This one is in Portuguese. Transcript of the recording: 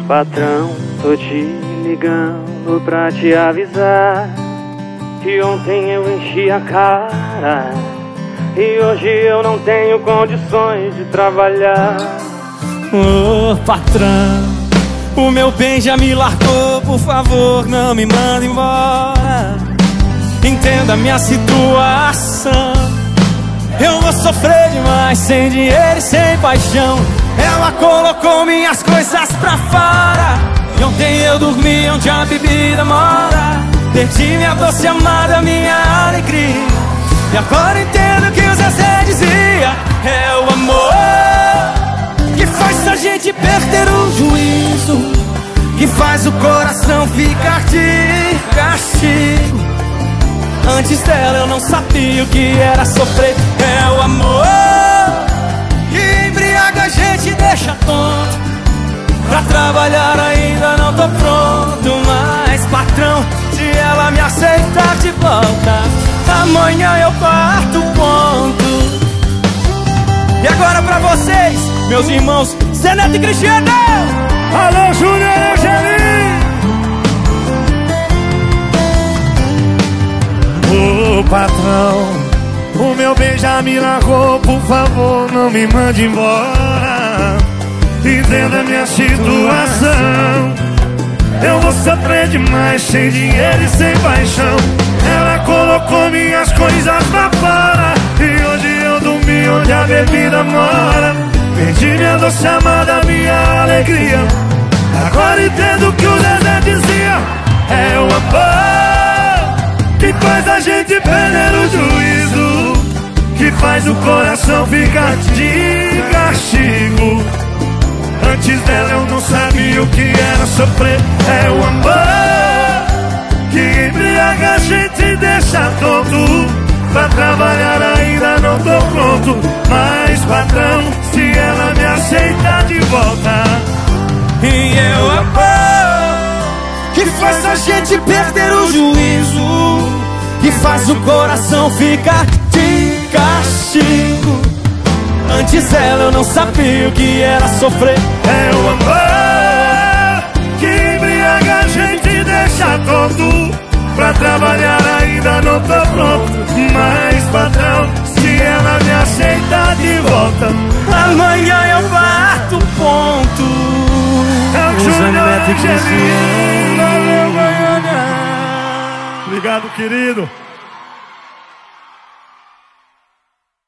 Patrão, tô te ligando pra te avisar que ontem eu enchi a cara e hoje eu não tenho condições de trabalhar. Ô patrão, o meu bem já me largou, por favor não me manda embora. Entenda a minha situação, eu vou sofrer demais sem dinheiro e sem paixão. Ela colocou minhas coisas pra fora e ontem eu dormi onde a bebida mora. Perdi minha doce amada, minha alegria, e agora entendo que o Zezé dizia: é o amor que faz a gente perder o juízo, que faz o coração ficar de castigo. Antes dela eu não sabia o que era sofrer. É o amor que embriaga a gente e deixa tonto. Pra trabalhar ainda não tô pronto, mas patrão, se ela me aceitar de volta, amanhã eu parto o ponto. E agora pra vocês, meus irmãos Zé Neto e Cristiano. Alô, Júnior Angelim. Ô patrão, o meu bem já me largou, por favor não me mande embora. Entenda a minha situação, eu vou sofrer demais sem dinheiro e sem paixão. Ela colocou minhas coisas pra fora e hoje eu dormi onde a bebida mora. Perdi minha doce amada, minha alegria, agora entendo que o Zezé dizia: é o amor que faz a gente perder o juízo, que faz o coração ficar de castigo. Antes dela eu não sabia o que era sofrer. É o amor que embriaga a gente e deixa tonto. Pra trabalhar ainda não tô pronto, mas patrão, se ela me aceitar de volta. E é o amor que faz a gente perder o juízo, que faz o coração ficar de castigo. Antes dela eu não sabia o que era sofrer. É o amor que embriaga a gente e deixa tonto. Pra trabalhar ainda não tô pronto, mas patrão, se ela me aceitar de volta, amanhã eu parto o ponto. É o Júnior Angelim. Valeu, Goiânia. Obrigado, querido.